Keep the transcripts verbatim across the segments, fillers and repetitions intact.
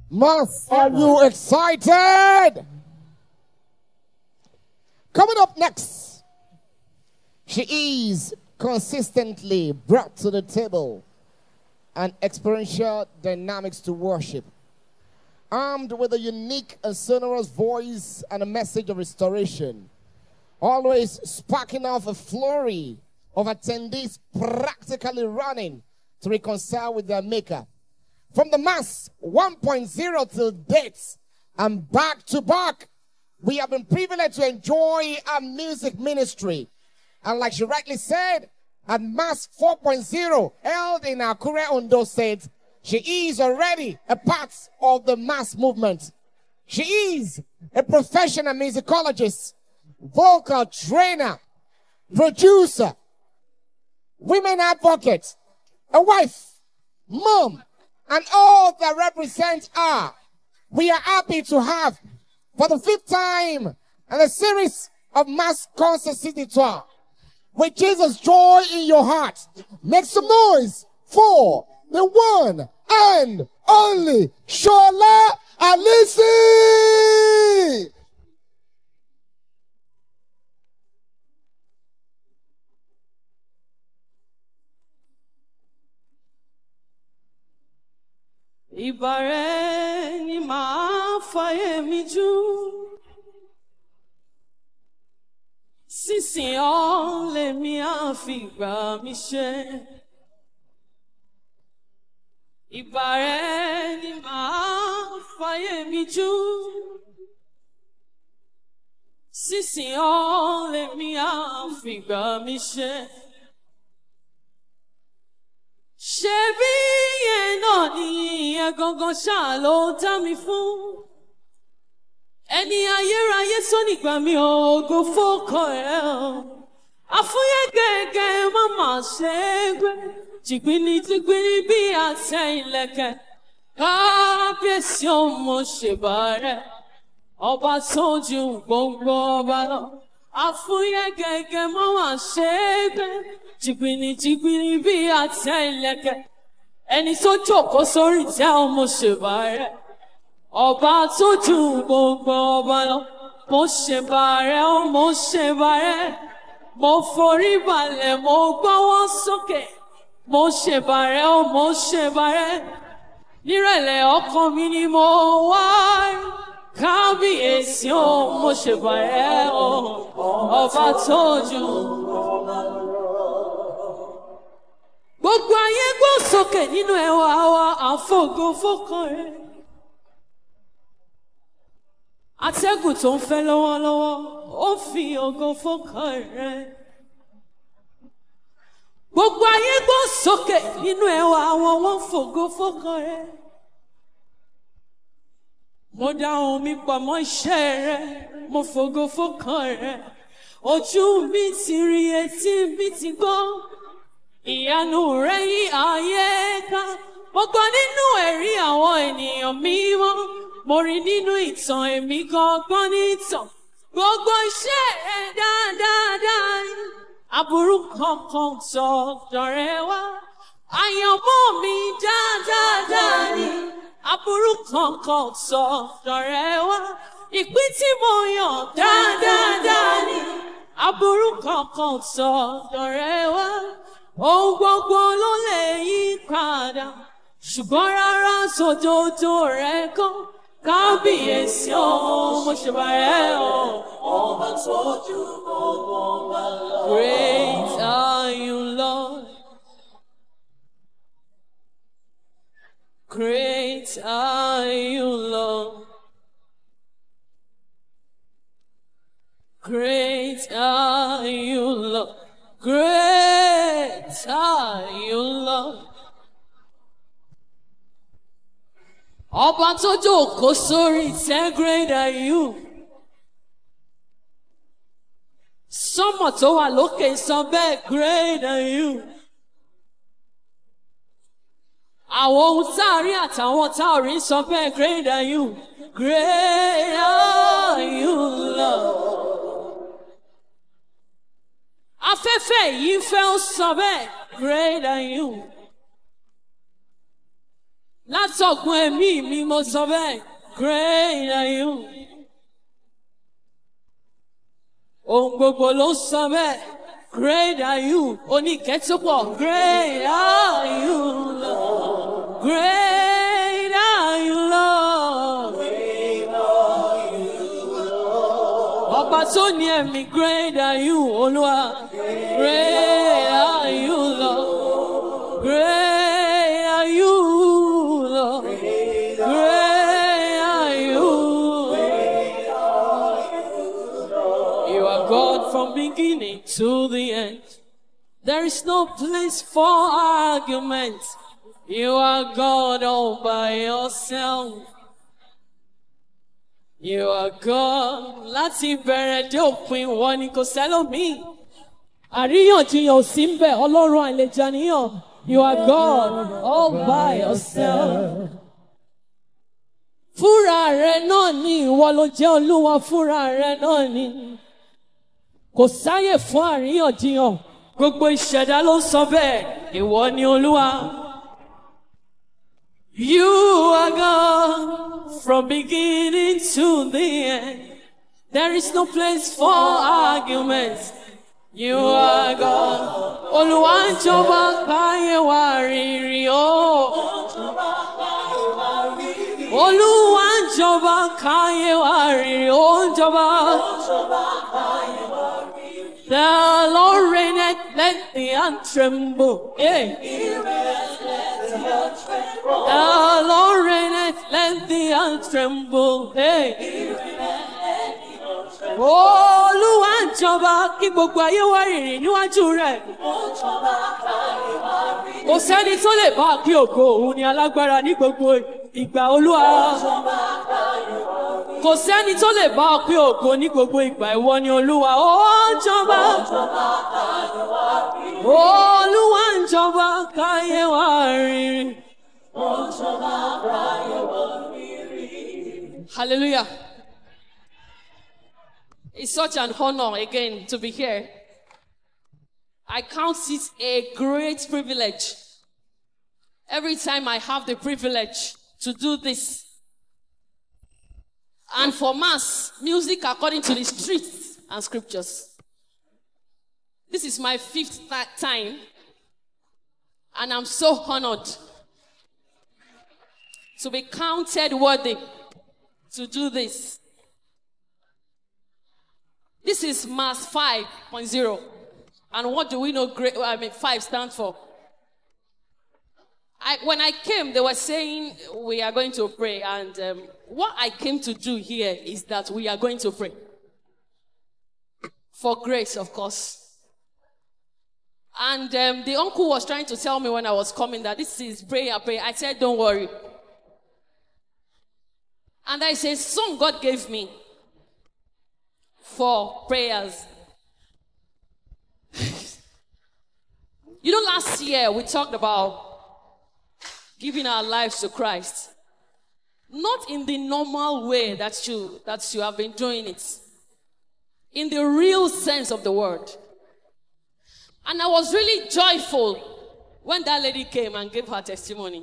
Mass, are you excited? Coming up next, she is consistently brought to the table and experiential dynamics to worship. Armed with a unique and sonorous voice and a message of restoration, always sparking off a flurry of attendees practically running to reconcile with their maker. From the Mass one point oh till date and back to back, we have been privileged to enjoy our music ministry. And like she rightly said, at Mass four point oh, held in Akure, Ondo State, she is already a part of the Mass movement. She is a professional musicologist, vocal trainer, producer, women advocate, a wife, mom, and all that represents her. We are happy to have, for the fifth time, in a series of Mass Concert City Tour, with Jesus' joy in your heart. Make some noise for the one and only Shola Alisi. Ibare ni ma faye mi ju, sisi o le mi afigba mi se. Ibare ni ma faye mi ju, sisi o le mi afigba mi se. Ṣebí yẹn náà ni ìyẹn gangan ṣáà ló dá mi fún. Ẹni ayérayé tó nígbà mi ògo fọ́kọ ẹ̀ ọ́. Àfúyẹ́ gẹ́gẹ́ má máa ṣe é gbé. Jìgbìnì jìgbìnì bí àtẹ ìlẹ̀kẹ̀. Kábíyèsí ọmọ ṣèbà rẹ̀. Ọba tó ju gbogbo ọba lọ. Àfúyẹ́ gẹ́gẹ́ má máa ṣe é gbé. Jìgbìnì jìgbìnì bí àtẹ ìlẹ̀kẹ̀. Ẹni tó jókòó sórí ìtẹ́ ọmọ ṣèbà rẹ̀. Ọba tó ju gbogbo ọba lọ. Mo ṣèbà rẹ̀ ó mo ṣèbà rẹ̀. Mo forí balẹ̀ mo gbọ́wọ́ sókè. Mo ṣèbà rẹ̀ ó mo ṣèbà rẹ̀. Nírẹ̀lẹ̀ ọkàn mi ni mo wá. Kábíyèsí ó mo ṣèbà rẹ̀ ó. Ọba tó ju ọba lọ. Gbogbo ayé gbọ́ sókè nínú ẹwà wa àfògo fọ́kàn rẹ̀. Atẹ́gùn tó ń fẹ́ lọ́wọ́lọ́wọ́ ó fi ògo fọ́kàn rẹ̀. Gbogbo ayé gbọ́ sókè nínú ẹwà wa wọ́n fògo fọ́kàn rẹ̀. Mo dá ohùn mi pọ̀ mọ́ iṣẹ́ rẹ̀, mo fògo fọ́kàn rẹ̀. Ojú mi ti rí, etí mi ti gbọ́. Ìyanu rẹ̀ yí ayé ká. Mo gbọ́ nínú ẹ̀rí àwọn ènìyàn mímọ́. Mo rí nínú ìtàn èmi gangan ní ìtàn. Gbogbo iṣẹ́ rẹ̀ dáadáa. Aburú kankan tọ̀dọ̀ rẹ̀ wá. Àyànmọ́ mi dáadáa ni. Aburú kankan tọ̀dọ̀ rẹ̀ wá. Ìpín tí mo yàn dáadáa ni. Aburú kankan tọ̀dọ̀ rẹ̀ wá. Ohun gbogbo ló lè yí padà, ṣùgbọ́n rárá sòdodo rẹ̀ kọ́. Kábíyèsí o, mo ṣèbà rẹ̀ o. Ọba tó ju gbogbo ọba lọ. Great are you, Lord. Great are you, Lord. Great are you, Lord. Great are you, Lord. Ọba tó jókòó sórí ìtẹ́, great are you. Sọ́mọ̀ tó wà lókè sọ bẹ́ẹ̀, great are you. Àwọn ohun tá a rí àtàwọn tá a rí sọ bẹ́ẹ̀, great are you. Great are you, Lord. Afẹ́fẹ́ yìí fẹ́ ó sọ bẹ́ẹ̀, great are you. látọ̀gbọ́n ẹ̀mí mi mo sọ bẹ́ẹ̀. Great are you. Ohun gbogbo ló sọ bẹ́ẹ̀. Great are you. Oníkẹ́tọ́pọ̀. Great are you, Lord. Great are you, Lord. Great are you, Lord. Ọba tó ní ẹ̀mí. Great are you, Olúwa. Great are you, Lord. Great are you, Lord. Great are you. You are God from beginning to the end. There is no place for argument. You are God all by yourself. You are God. Láti bẹ̀rẹ̀ dé òpin wọn ni kò sẹ́lòmíì. Àríyànjiyàn ò sí ń bẹ̀, Ọlọ́run àìlèjà níyàn. You are God all by yourself. Fúnra rẹ̀ náà ni ìwọ ló jẹ́ Olúwa, fúnra rẹ̀ náà ni. Kò sáyè fún àríyànjiyàn. Gbogbo ìṣẹ̀dá ló ń sọ bẹ́ẹ̀. Ìwọ ni Olúwa. You are God from beginning to the end. There is no place for arguments. You are God. Olúwa ń jọba káyé wa rírì o. Olúwa ń jọba káyé wa rírì o. Ó ń jọba. The Lord reigneth, let the earth tremble. Yeah. The Lord reigneth, let the earth tremble. Hey. Olúwa ń jọba kí gbogbo ayé wá rìrì níwájú rẹ̀. Kò sẹ́ni tó lè bá kí ògo òun ni alágbára ní gbogbo ìgbà Olúwa. Kò sẹ́ni tó lè bá kí ògo ní gbogbo ìgbà ìwọ ni Olúwa. Ó ń jọba. Olúwa ń jọba káyé wá rìrì. Hallelujah. It's such an honor again to be here. I count it a great privilege. Every time I have the privilege to do this. And for mass, music according to the streets and scriptures. This is my fifth time. And I'm so honored to be counted worthy to do this. This is Mass five point oh. And what do we know great, I mean, five stands for? I, when I came, they were saying we are going to pray. And um, what I came to do here is that we are going to pray. For grace, of course. And um, the uncle was trying to tell me when I was coming that this is prayer, prayer. I said, don't worry. And I said, song God gave me for prayers. You know, last year we talked about giving our lives to Christ. Not in the normal way that you, that you have been doing it. In the real sense of the word. And I was really joyful when that lady came and gave her testimony.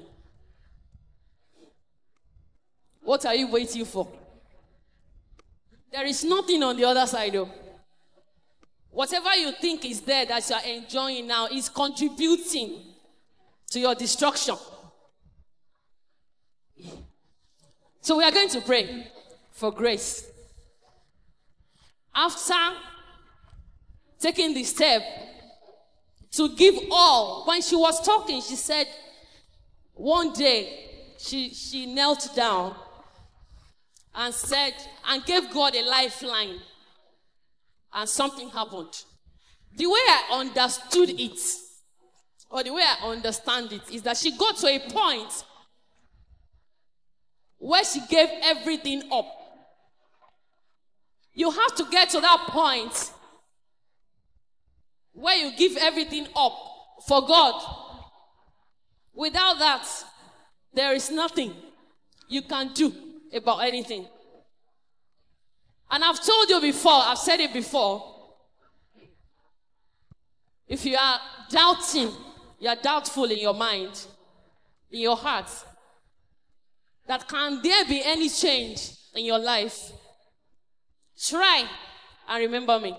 What are you waiting for? There is nothing on the other side, though. Whatever you think is there that you are enjoying now is contributing to your destruction. So we are going to pray for grace. After taking the step to give all, when she was talking, she said one day she, she knelt down and said, and gave God a lifeline. And something happened. The way I understood it, or the way I understand it, is that she got to a point where she gave everything up. You have to get to that point where you give everything up for God. Without that, there is nothing you can do about anything. And I've told you before, I've said it before. If you are doubting, you are doubtful in your mind, in your heart, that can there be any change in your life? Try and remember me.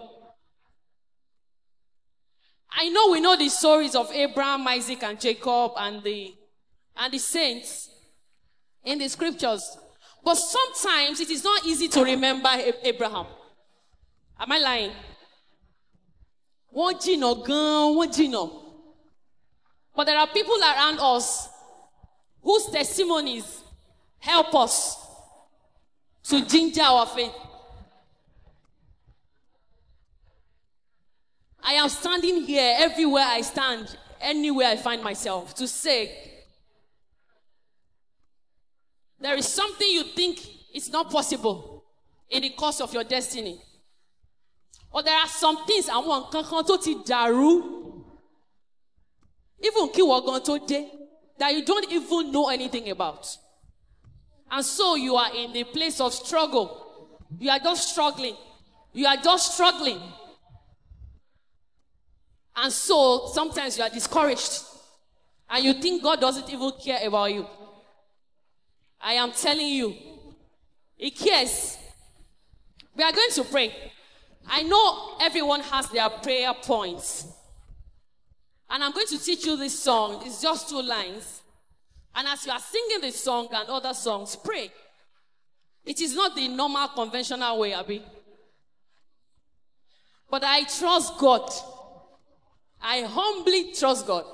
I know we know the stories of Abraham, Isaac, and Jacob and the, and the saints in the scriptures. But sometimes it is not easy to remember Abraham. Am I lying? One gino gun, one gino. But there are people around us whose testimonies help us to ginger our faith. I am standing here everywhere I stand, anywhere I find myself, to say, there is something you think is not possible in the course of your destiny. Or there are some things I want to daru, even that you don't even know anything about. And so you are in the place of struggle. You are just struggling. You are just struggling. And so sometimes you are discouraged. And you think God doesn't even care about you. I am telling you, He cares. We are going to pray. I know everyone has their prayer points. And I'm going to teach you this song. It's just two lines. And as you are singing this song and other songs, pray. It is not the normal conventional way, Abi. But I trust God. I humbly trust God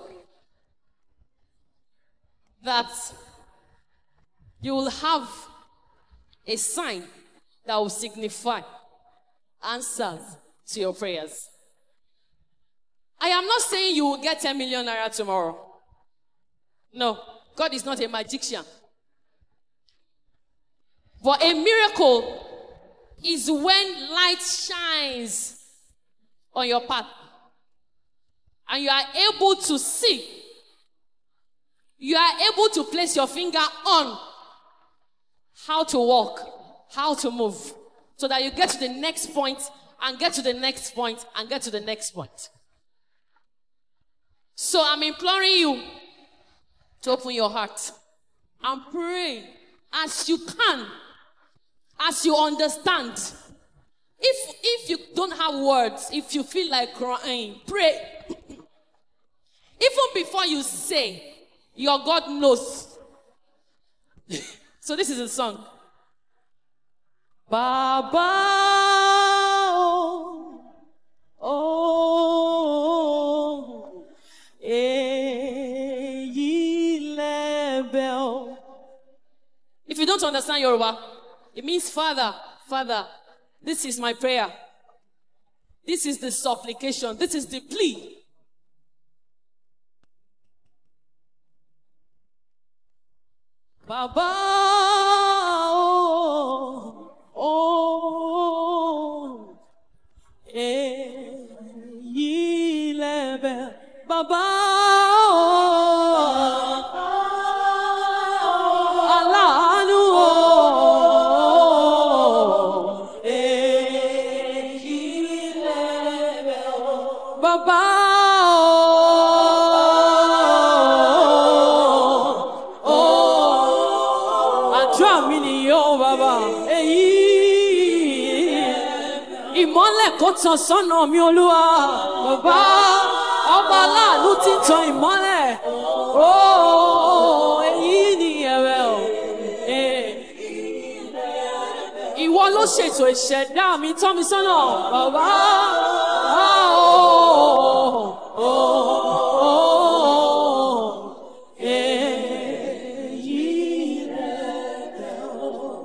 that you will have a sign that will signify answers to your prayers. I am not saying you will get ten million naira tomorrow. No, God is not a magician. But a miracle is when light shines on your path and you are able to see. You are able to place your finger on how to walk, how to move, so that you get to the next point and get to the next point and get to the next point. So I'm imploring you to open your heart and pray as you can, as you understand. If, if you don't have words, if you feel like crying, pray. Even before you say, your God knows. So this is a song. Baba, oh, oh, eyi lebe. If you don't understand Yoruba, it means Father, Father, this is my prayer. This is the supplication. This is the plea. Baba, oh, oh, eyi lebe. Baba, oh, alanu, oh, eyi lebe. Baba. Ìmọ́lẹ̀ kó tàn sọ́nà mi Olúwa, bàbá ọba aláàánú tí ń tan ìmọ́lẹ̀, ooo èyí ni ẹ̀rẹ̀ o. Ìwọ ló ṣètò ìṣẹ̀dá mi, tọ́ mi sọ́nà, bàbá ooo èyí rẹ̀ o.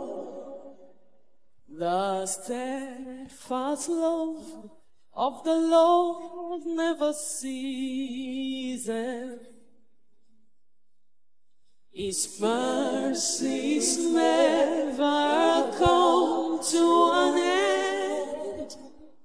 The steadfast love of the Lord never ceases. His mercies never come to an end.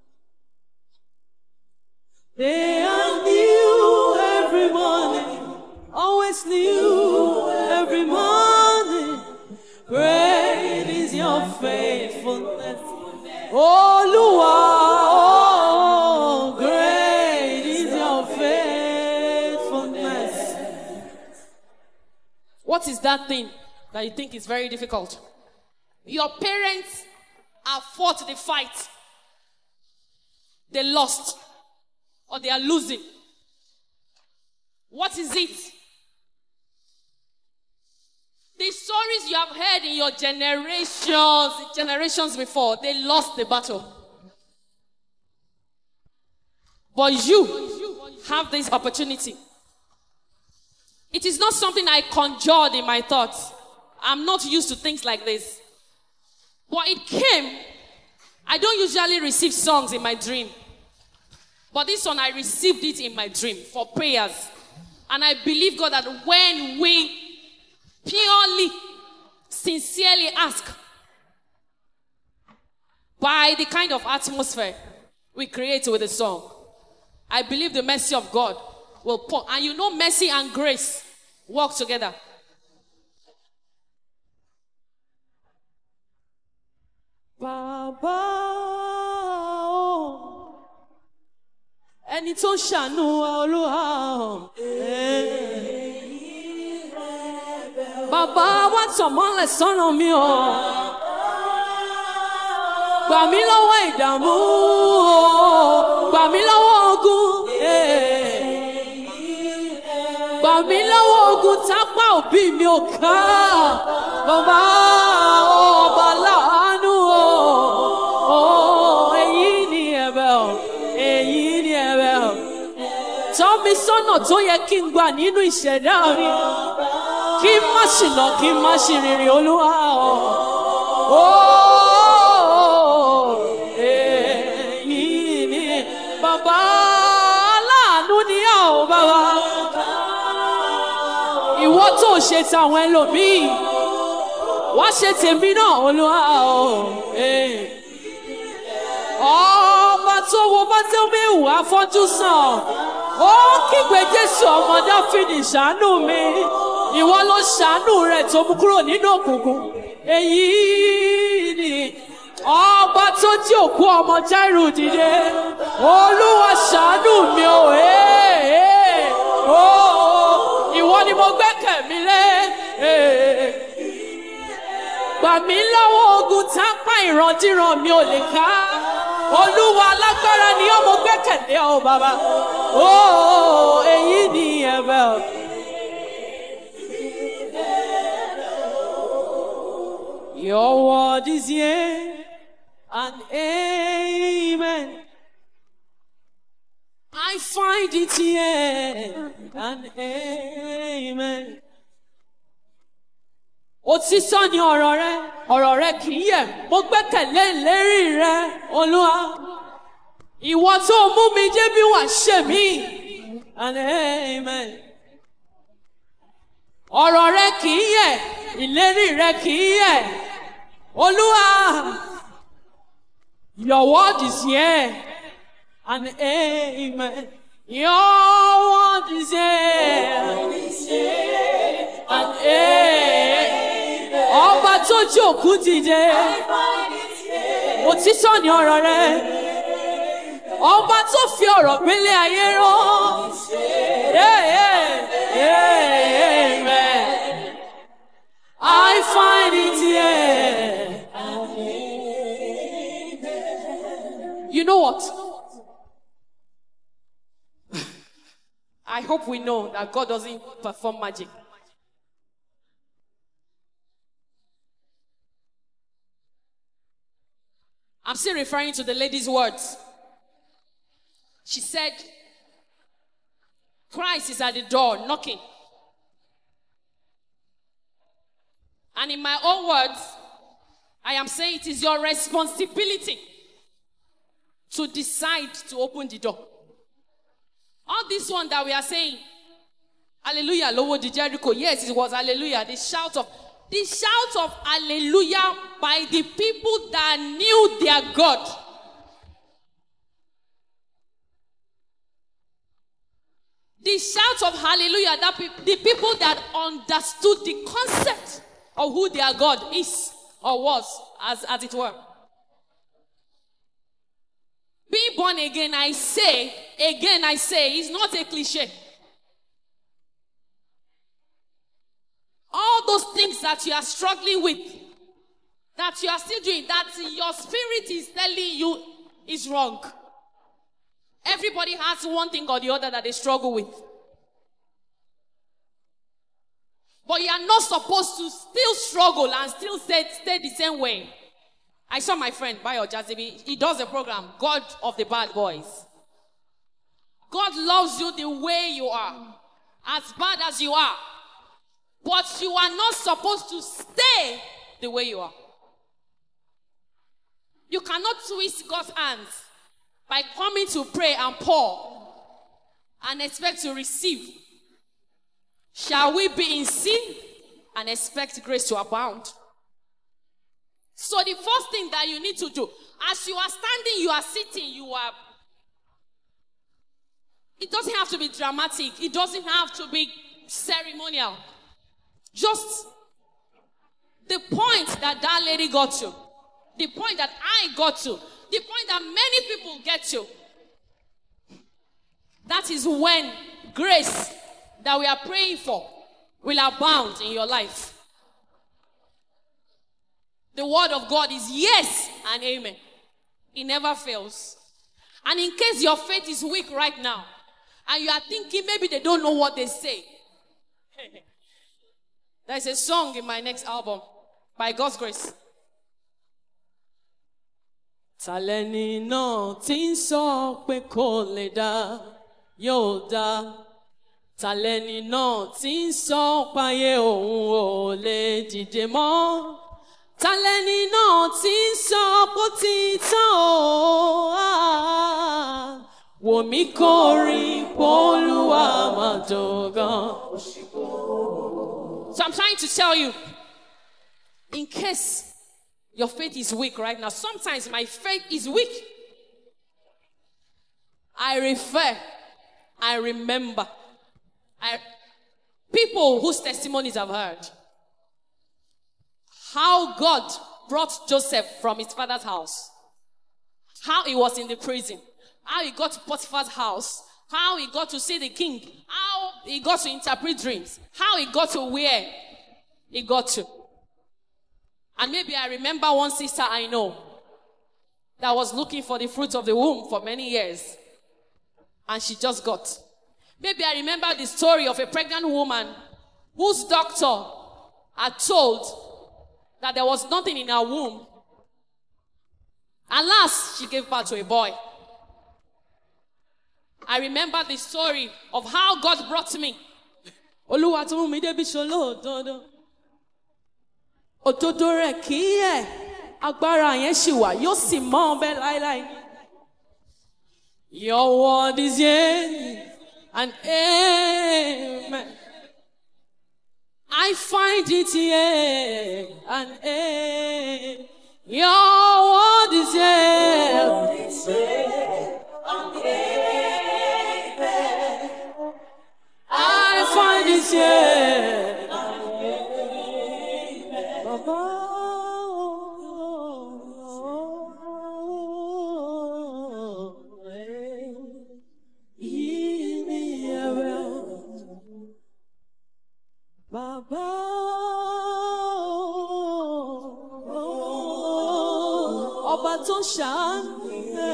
They are new every morning, always new every morning. Great is your faithfulness. Oh, Lua, oh, great is your faithfulness. What is that thing? that you think is very difficult. Your parents have fought the fight. They lost. Or they are losing. What is it? The stories you have heard in your generations, generations before, they lost the battle. But you have this opportunity. It is not something I conjured in my thoughts. I'm not used to things like this. But it came. I don't usually receive songs in my dream. But this one, I received it in my dream for prayers. And I believe God that when we purely, sincerely ask, by the kind of atmosphere we create with a song, I believe the mercy of God will pour. And you know, mercy and grace work together. Baba, ẹni tó ṣàánú Olúwa. Bàbá wa tàn mọ́lẹ̀ sọ́nà mi o. Gbà mí lọ́wọ́ ìdààmú o. Gbà mí lọ́wọ́ ogun. Gbà mí lọ́wọ́ ogun tápá òbí mi ò ká. Bàbá ọba láàánú o. Èyí ni ẹ̀bẹ̀ o. Èyí ni ẹ̀bẹ̀ o. Tọ́ mi sọ́nà tó yẹ kí n gbà nínú ìṣẹ̀dá mi. Kí n má ṣìnà, kí n má ṣì rìnrìn Olúwa o. Èyí ni bàbá aláàánú ni a ò bàbá. Ìwọ tó ṣe tàwọn ẹlòmíì, wá ṣe tèmi náà Olúwa o. Ọba tó wo bá tẹ́ mi wà fọ́jú sàn. Ó kígbe Jésù ọmọ Dáfídì ṣàánú mi. Ìwọ ló ṣàánú rẹ̀ tó mú kúrò nínú òkùnkùn. Èyí ni ọba tó jí òkú ọmọ Jáírù dìde. Olúwa ṣàánú mi o. Ìwọ ni mo gbẹ́kẹ̀ mi lé. Gbà mí lọ́wọ́ ogun tápá ìrandíran mi ò lè ká. Olúwa alágbára ni ó mo gbẹ́kẹ̀lé ọ bàbá. Èyí ni ẹ̀bẹ̀ o. Your word is yea and amen. I find it yea and amen. Òtítọ́ ni ọ̀rọ̀ rẹ, ọ̀rọ̀ rẹ kì í yẹ̀. Mo gbẹ́kẹ̀lé ìlérí rẹ, Olúwa. Ìwọ tó mú mi jẹ́ bí wàá ṣe mí. And amen. Ọ̀rọ̀ rẹ kì í yẹ̀, ìlérí rẹ kì í yẹ̀. Olúwa, your word is here and amen. Your word is here and amen. Ọba tó jókòó dìde, òtítọ́ ni ọ̀rọ̀ rẹ. Ọba tó fi ọ̀rọ̀ gbélé ayé rán. Amen. I find it here. You know what? I hope we know that God doesn't perform magic. I'm still referring to the lady's words. She said, Christ is at the door knocking. And in my own words, I am saying it is your responsibility to decide to open the door. All this one that we are saying, hallelujah, lowo di Jericho. Yes, it was hallelujah. The shout of the shout of hallelujah by the people that knew their God. The shout of hallelujah, that pe- the people that understood the concept of who their God is or was, as, as it were. Being born again, I say, again I say, is not a cliche. All those things things that you are struggling with, that you are still doing, that your spirit is telling you is wrong. Everybody has one thing or the other that they struggle with. But you are not supposed to still struggle and still stay, stay the same way. I saw my friend, Bayo Jazibi. He does a program, God of the Bad Boys. God loves you the way you are, as bad as you are. But you are not supposed to stay the way you are. You cannot twist God's hands by coming to pray and pour and expect to receive. Shall we be in sin and expect grace to abound? So the first thing that you need to do, as you are standing, you are sitting, you are... It doesn't have to be dramatic. It doesn't have to be ceremonial. Just the point that that lady got to, the point that I got to, the point that many people get to. That is when grace that we are praying for will abound in your life. The word of God is yes and amen. It never fails. And in case your faith is weak right now, and you are thinking maybe they don't know what they say, there's a song in my next album, by God's grace. Taleni no tin so pe ko le da yo da. Taleni no tin so pa ye ohun o le dide mo. Taleni no tin so po ti tan o. Wo mi kori Oluwa ma dogan. So I'm trying to tell you, in case your faith is weak right now, sometimes my faith is weak. I refer, I remember, I, people whose testimonies I've heard, how God brought Joseph from his father's house, how he was in the prison, how he got to Potiphar's house, how he got to see the king, how he got to interpret dreams, how he got to where he got to. And maybe I remember one sister I know that was looking for the fruit of the womb for many years, and she just got. Maybe I remember the story of a pregnant woman whose doctor had told that there was nothing in her womb. At last, she gave birth to a boy. I remember the story of how God brought me. Olúwa tó mú mi débi ṣolódodo. Òdodo rẹ̀ kì í yẹ̀. Agbára yẹn ṣì wà, yóò sì mọ́ ọbẹ̀ láíláí. Your word is yea and amen. I find it yea and amen. Your word is yea and amen. I find it yea and amen. Baba. Baba, ọba tó ṣàánú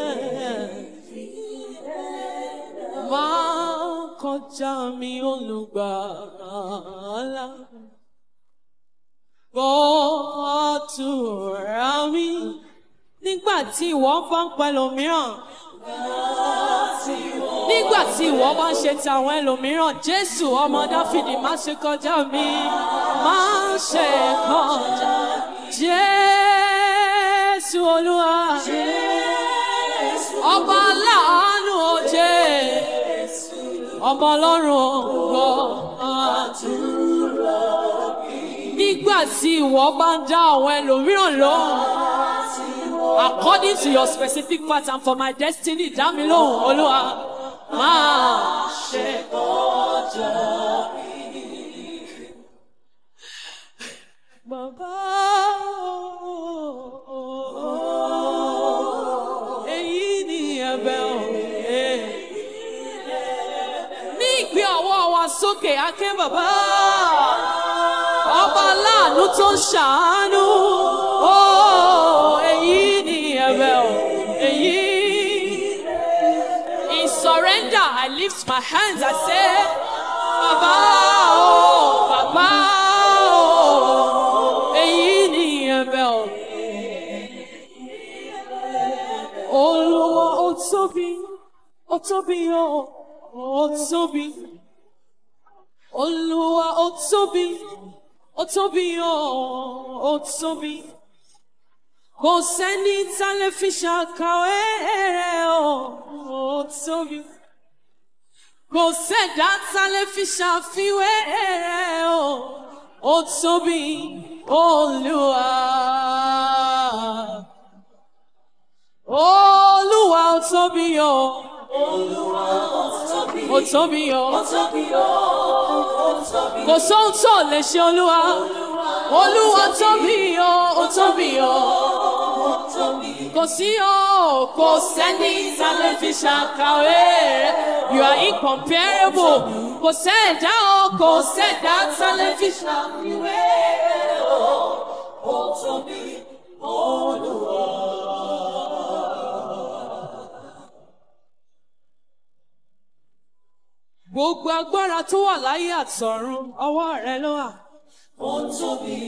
máa kọjá mi olùgbàlà. Gbọ́ àdúrà mi nígbà tí ìwọ bá ń pa ẹlòmíràn. Nígbà tí ìwọ bá ń ṣe ti àwọn ẹlòmíràn, Jésù ọmọ Dáfídì má ṣe kọjá mi, má ṣe kọjá. Jésù Olúwa, ọba aláàánú òjé, ọmọ Ọlọ́run ògo àdúrà. Nígbà tí ìwọ bá ń dá àwọn ẹlòmíràn lóhùn, according to your specific pattern for my destiny, dá mi lóhùn, Olúwa. Má ṣe kọjá mi. Bàbá, èyí ni ẹ̀bẹ̀ òye. Ní ìgbé ọwọ́ wa sókè, a ké bàbá. Ọba aláàánú tó ń ṣàánú. Oh, èyí ni ẹ̀bẹ̀ o, èyí. In surrender, I lift my hands, I say, Baba, oh, Baba, oh, èyí ni ẹ̀bẹ̀ o. Olúwa ó tóbi, ó tóbi o, ó tóbi. Olúwa ó tóbi, ó tóbi o, ó tóbi. Kò sẹ́ni tá lè fi ṣàkàwé rẹ̀ o, ó tóbi. Kò sẹ́dá tá lè fi ṣàfiwé rẹ̀ o, ó tóbi. Olúwa. Olúwa ó tóbi o. Olúwa ó tóbi. Ó tóbi o. Ó tóbi o. Ó tóbi. Kò sóhun tó lè ṣe Olúwa. Olúwa tóbi o. Ó tóbi o. Ó tóbi. Kò sí o. Kò sẹ́ni tá lè fi ṣàkàwé rẹ̀. You are incomparable. Kò sẹ́dá o. Kò sẹ́dá tá lè fi ṣàfiwé rẹ̀ o. Ó tóbi. Olúwa. Gbogbo agbára tó wà láyé àtọ̀run ọwọ́ rẹ ló wà. Ó tóbi.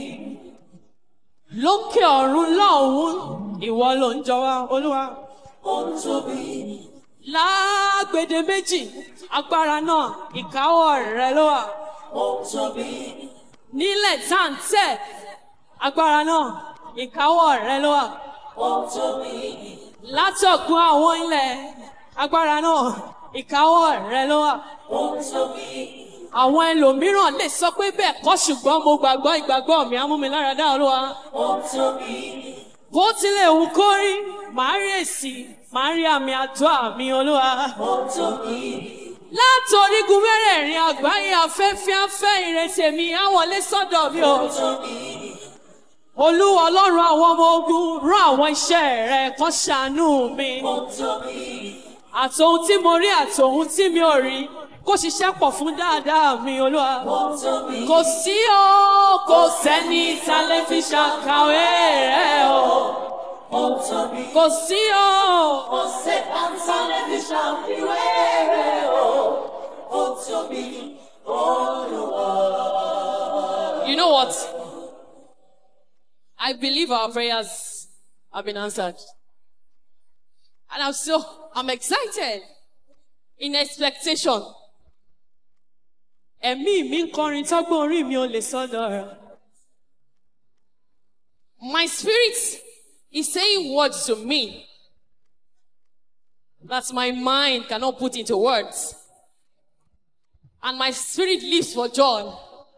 Lókè ọ̀run lọ́hùn ìwọ ló ń jọba Olúwa. Ó tóbi. Lágbèdè méjì agbára náà ìkáwọ́ rẹ ló wà. Ó tóbi. Nílẹ̀ táǹtẹ̀ agbára náà ìkáwọ́ rẹ ló wà. Ó tóbi. Látọ̀gbun àwọn ilẹ̀ agbára náà ìkáwọ́ rẹ ló wà. Ó tóbi. Àwọn ẹlòmíràn lè sọ pé bẹ́ẹ̀ kọ́ ṣùgbọ́n mo gbàgbọ́ ìgbàgbọ́ mi á mú mi lára dá Olúwa. Ó tóbi. Bó tilẹ̀ wù kó rí, màá rí èsì, màá rí àmì àdúrà mi Olúwa. Ó tóbi. Látorígun mẹ́rẹ̀ẹ̀rin àgbáyé afẹ́fẹ́ afẹ́ ìrètí mi á wọlé sọ́dọ̀ mi o. Ó tóbi. Olúwa Ọlọ́run àwọn ọmọ ogun rán àwọn iṣẹ́ rẹ̀ kó ṣàánú mi. Ó tóbi. Àtòhun tí mo rí àtòhun tí mi ò rí kó ṣiṣẹ́ pọ̀ fún dáadáa mi Olúwa. Kò sí o, kò sẹ́ni tá lè fi ṣàkàwé rẹ̀ o. Kò sí o, kò sẹ́ni tá lè fi ṣàfiwé rẹ̀ o. Ó tóbi Olúwa. You know what? I believe our prayers have been answered. And I'm so, I'm excited, in expectation. Ẹ̀mí mi ń kọrin tọ́gbọ́n orí mi ò lè sọ́dọ̀ rẹ̀. My spirit is saying words to me that my mind cannot put into words. And my spirit lives for joy.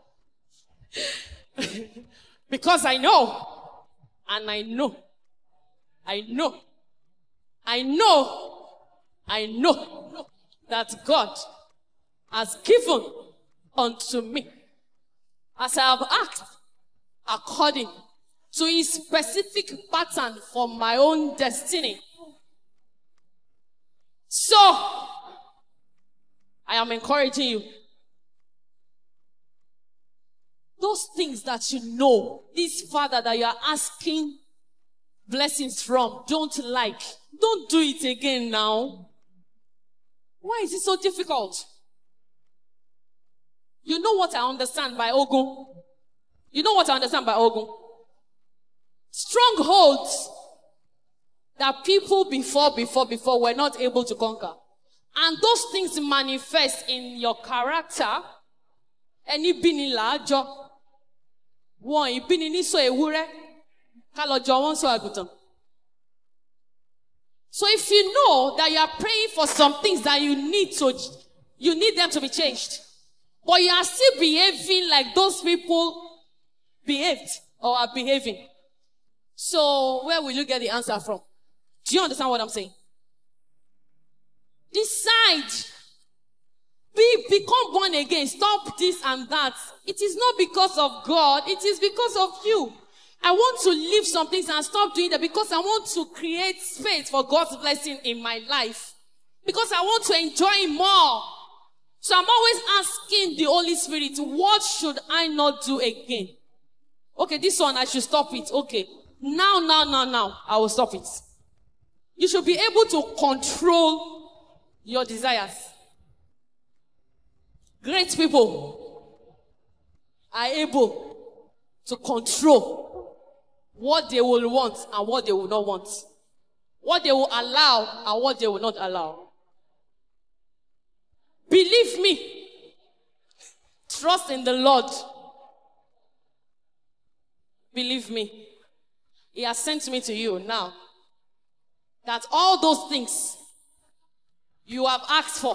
Because I know, and I know, I know, I know, I know that God has given unto me, as I have asked, according to his specific pattern for my own destiny. So, I am encouraging you. Those things that you know, this Father that you are asking blessings from, don't like. Don't do it again now. Why is it so difficult? You know what I understand by Ogun? You know what I understand by Ogun? Strongholds that people before, before, before were not able to conquer. And those things manifest in your character. Ẹni bini láàjọ. Wọ́n ìbini ní sọ ewúrẹ́. Ká lọ jọ wọ́n sọ àgùntàn. So if you know that you are praying for some things that you need to, you need them to be changed, but you are still behaving like those people behaved or are behaving. So where will you get the answer from? Do you understand what I'm saying? Decide. Be, become born again. Stop this and that. It is not because of God. It is because of you. I want to leave some things and stop doing that because I want to create space for God's blessing in my life. Because I want to enjoy more. So I'm always asking the Holy Spirit, what should I not do again? Okay, this one, I should stop it. Okay. Now, now, now, now, I will stop it. You should be able to control your desires. Great people are able to control what they will want and what they will not want. What they will allow and what they will not allow. Believe me. Trust in the Lord. Believe me. He has sent me to you now. That all those things you have asked for,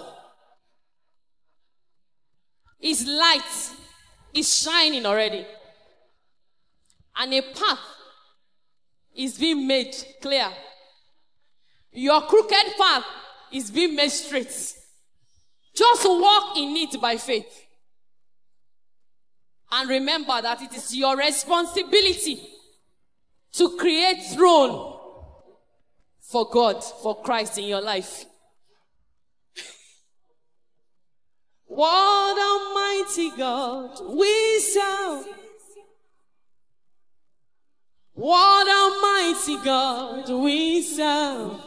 His light is shining already. And a path is being made clear. Your crooked path is being made straight. Just walk in it by faith. And remember that it is your responsibility to create throne for God, for Christ in your life. What Almighty God we serve. What Almighty God we serve.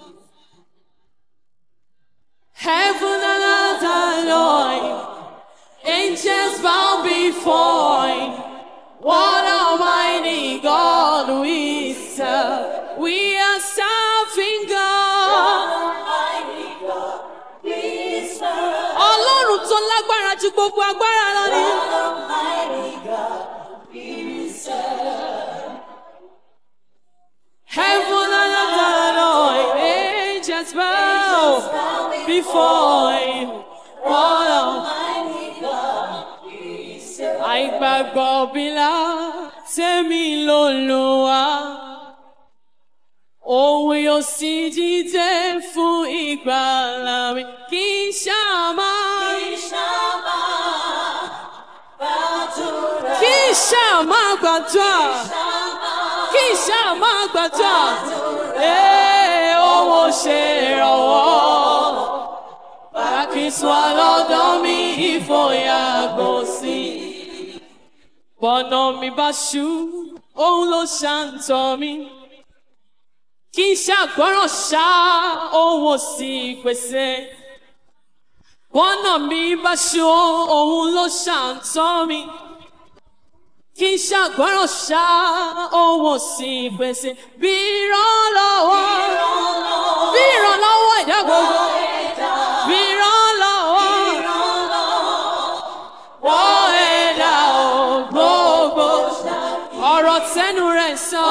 Heaven and earth adore, angels bow before Him. What Almighty God we serve. We are serving God. Almighty God we serve. Ọlọ́run tó lágbára ju gbogbo agbára lọ ni. Almighty God we serve. Heaven and earth adore, angels bow before Him. What Almighty God we serve. Àìgbàgbọ́ bílà tèmi l'Olúwa. Òun yóò sì dìde fún ìgbàlà mi. Kì í ṣàmà. Kì í ṣàmà gbàdúrà. Kì í ṣàmà gbàdúrà. Kì í ṣàmà gbàdúrà. Ee, owó ṣe ìrànwọ́. Bàbá Kristu lọ́dọ̀ mi ìfòyà kò sí. Bọ́nà mi bá ṣú, òun ló ṣàǹtọ̀ mi. Kì í ṣàgbọ́ràn ṣá, òun ò sì pèsè. Bọ́nà mi bá ṣú, òun ló ṣàǹtọ̀ mi. Kì í ṣàgbọ́ràn ṣá, òun ò sì pèsè. Bí ìrànlọ́wọ́, bí ìrànlọ́wọ́ ẹ̀dá gbogbo. Bí ìrànlọ́wọ́, wọ́n ẹ̀dá gbogbo. Ọ̀rọ̀ tẹnu rẹ̀ sọ.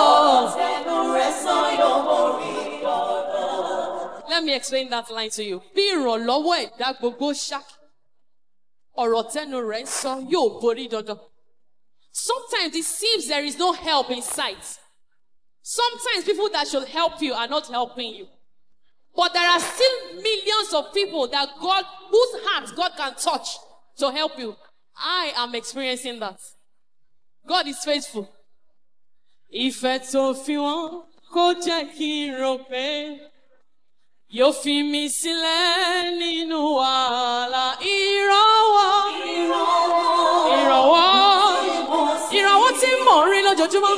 Let me explain that line to you. Bí ìrànlọ́wọ́ ẹ̀dá gbogbo ṣá. Ọ̀rọ̀ tẹnu rẹ̀ sọ yóò borí dandan. Sometimes it seems there is no help in sight. Sometimes people that should help you are not helping you. But there are still millions of people that God, whose hearts God can touch to help you. I am experiencing that. God is faithful. Ìfẹ́ tó fi wọ́n kó jẹ́ kí n rò pé yóò fi mi sílẹ̀ nínú wàhálà. Ìrànwọ́, ìrànwọ́, ìrànwọ́ tí mò ń rí lójoojúmọ́.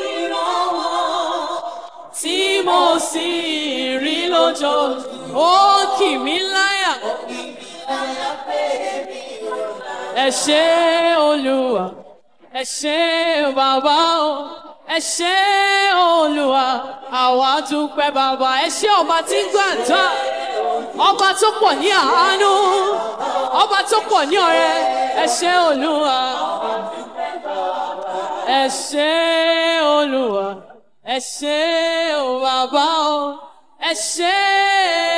Tí mo sì rí lójoojúmọ́. Ó kì mí láyà. Ẹ ṣé Olúwa, ẹ ṣé Bàbá o. Ẹ ṣé Olúwa, àwa dúpẹ́ Bàbá. Ẹ ṣé ọba tí ń gbàdúrà. Ọba tó pọ̀ ní àánú. Ọba tó pọ̀ ní ọrẹ. Ẹ ṣé Olúwa. Ẹ ṣé Olúwa. Ẹ ṣé o Bàbá o. Ẹ ṣé